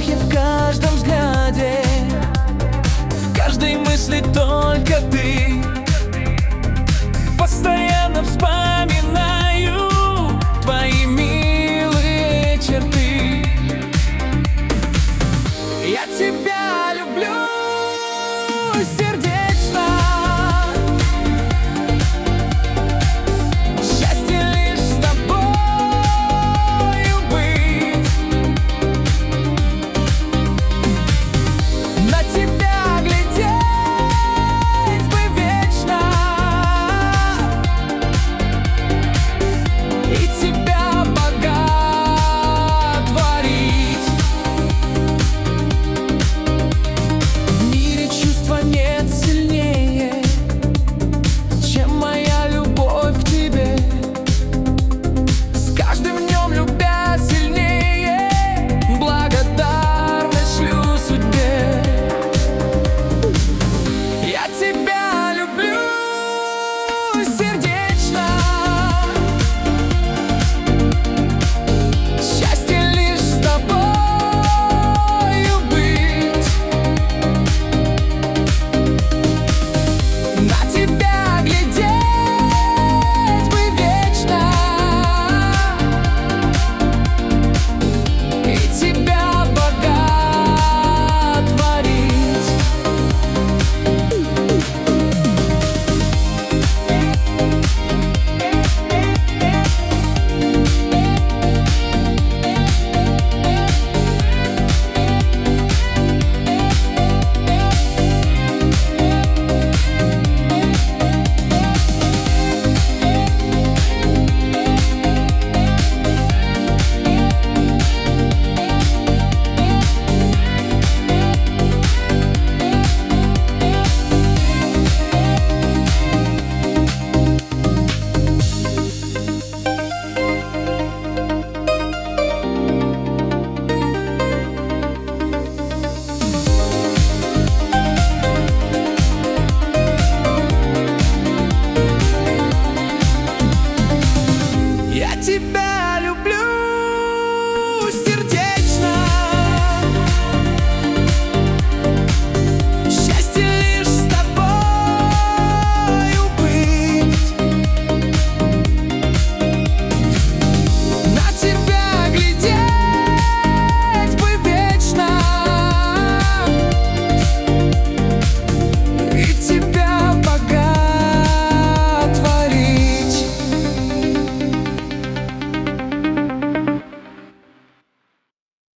запахе, в каждом взгляде, в каждой мысли только ты. Постоянно вспоминаю твои милые черты. Я тебя люблю сердечно. Счастье лишь с тобою быть. На тебя глядеть бы вечно и тебя боготворить. В мире чувства нет сильнее, чем моя любовь к тебе. С каждым днем любя сильнее, благодарность шлю судьбе. Я тебя люблю сердечно. Счастье лишь с тобою быть. На тебя глядеть бы вечно и тебя боготворить. Я тебя люблю